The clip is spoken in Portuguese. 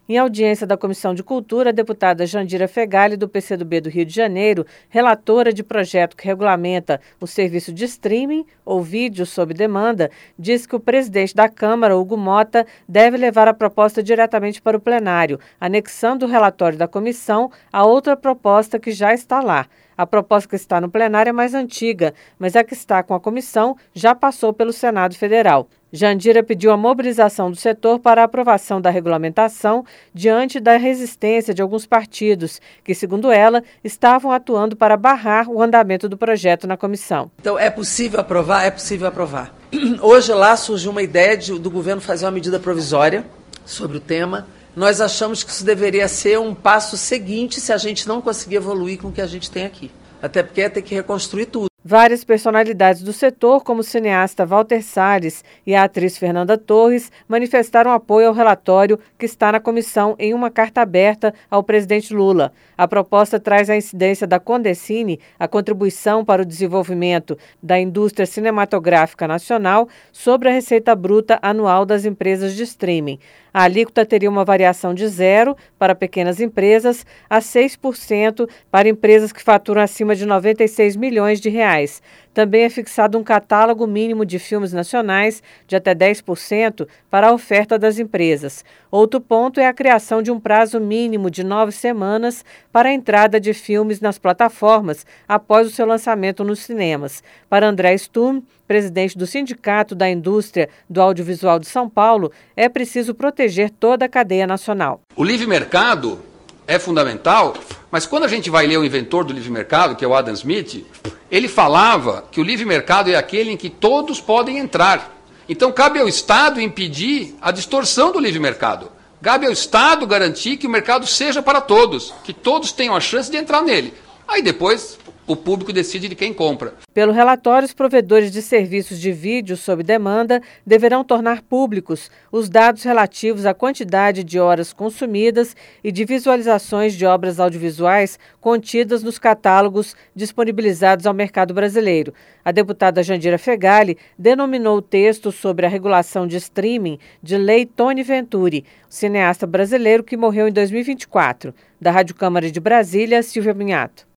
Em audiência da Comissão de Cultura, a deputada Jandira Fegali, do PCdoB do Rio de Janeiro, relatora de projeto que regulamenta o serviço de streaming ou vídeo sob demanda, disse que o presidente da Câmara, Hugo Mota, deve levar a proposta diretamente para o plenário, anexando o relatório da comissão a outra proposta que já está lá. A proposta que está no plenário é mais antiga, mas a que está com a comissão já passou pelo Senado Federal. Jandira pediu a mobilização do setor para a aprovação da regulamentação diante da resistência de alguns partidos, que, segundo ela, estavam atuando para barrar o andamento do projeto na comissão. Então, é possível aprovar? É possível aprovar. Hoje lá surgiu uma ideia do governo fazer uma medida provisória sobre o tema. Nós achamos que isso deveria ser um passo seguinte se a gente não conseguir evoluir com o que a gente tem aqui. Até porque ia ter que reconstruir tudo. Várias personalidades do setor, como o cineasta Walter Salles e a atriz Fernanda Torres, manifestaram apoio ao relatório que está na comissão em uma carta aberta ao presidente Lula. A proposta traz a incidência da Condecine, a contribuição para o desenvolvimento da indústria cinematográfica nacional, sobre a receita bruta anual das empresas de streaming. A alíquota teria uma variação de 0% para pequenas empresas a 6% para empresas que faturam acima de 96 milhões de reais. Também é fixado um catálogo mínimo de filmes nacionais de até 10% para a oferta das empresas. Outro ponto é a criação de um prazo mínimo de 9 semanas para a entrada de filmes nas plataformas após o seu lançamento nos cinemas. Para André Sturm, presidente do Sindicato da Indústria do Audiovisual de São Paulo, é preciso proteger toda a cadeia nacional. O livre mercado é fundamental, mas quando a gente vai ler o inventor do livre mercado, que é o Adam Smith, ele falava que o livre mercado é aquele em que todos podem entrar. Então cabe ao Estado impedir a distorção do livre mercado. Cabe ao Estado garantir que o mercado seja para todos, que todos tenham a chance de entrar nele. Aí depois o público decide de quem compra. Pelo relatório, os provedores de serviços de vídeo sob demanda deverão tornar públicos os dados relativos à quantidade de horas consumidas e de visualizações de obras audiovisuais contidas nos catálogos disponibilizados ao mercado brasileiro. A deputada Jandira Fegali denominou o texto sobre a regulação de streaming de Lei Tony Venturi, cineasta brasileiro que morreu em 2024. Da Rádio Câmara de Brasília, Silvia Minhato.